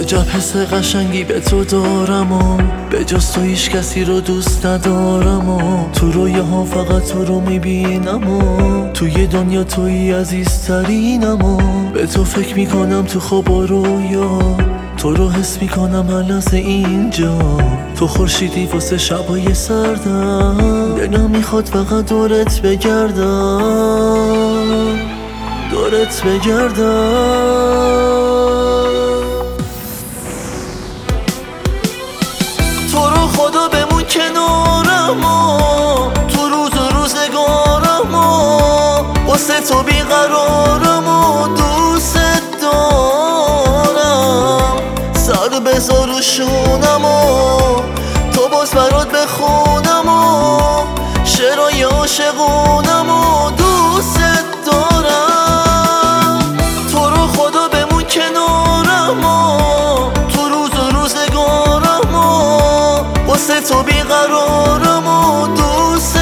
عجب حس قشنگی به تو دارم و به جز تو هیچ کسی رو دوست ندارم و تو رویه ها فقط تو رو میبینم و توی دنیا توی عزیزترینم و به تو فکر میکنم تو خواب و رویا، تو رو حس میکنم هر لحظه اینجا. تو خورشیدی واسه شبای سردم، دلم میخواد فقط دورت بگردم، دورت بگردم. تو رو خدا بمون کنارم و تو روز و روزگارم و واسه تو بیقرارم و دوست دارم. سر بذار رو شونم و تو باز برات بخونم و شعرهای عاشقونم و دوست دارم. تو رو خدا بمون کنارم و تو روز و روزگارم و واسه تو بیقرارم و دوست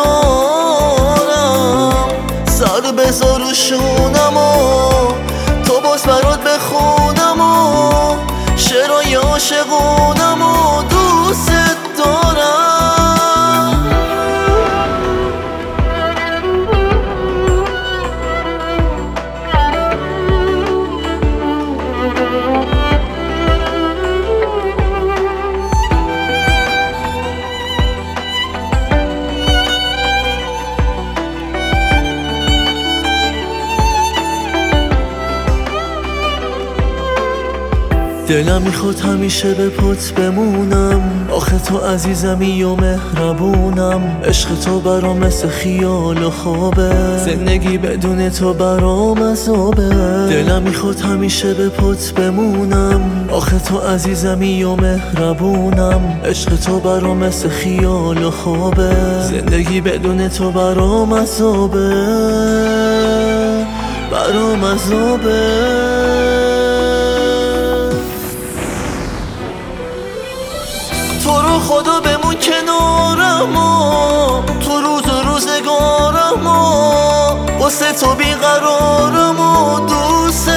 دارم. سر بذار رو شونم و تو باز برات بخونم و شعرهای عاشقونم و دوست دارم. دلم میخواد همیشه به پات بمونم، آخه تو عزیزمی و مهربونم. عشق تو برام مثل خیال و خوابه، زندگی بدون تو برام عذابه. دلم میخواد همیشه به پات بمونم، آخه تو عزیزمی و مهربونم. عشق تو برام مثل خیال و خوابه، زندگی بدون تو برام عذابه، برام عذابه. تو رو خدا بمون کنارم و تو روز و روزگارم و واسه تو بیقرارم و دوست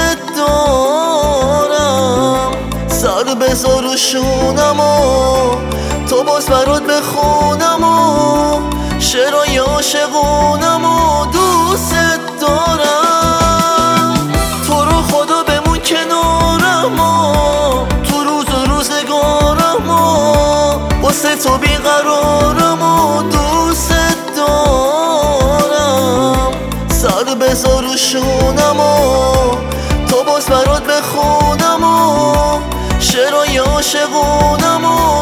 دارم. سر بذار رو شونم و تو باز برات بخونم و شعرهای عاشقونم و دوست دارم. تو رو خدا بمون کنارم و تو روز و روزگارم و واسه تو بیقرارم و دوست دارم. سر بذار رو شونم و تو باز برات بخونم و شعرهای عاشقونم و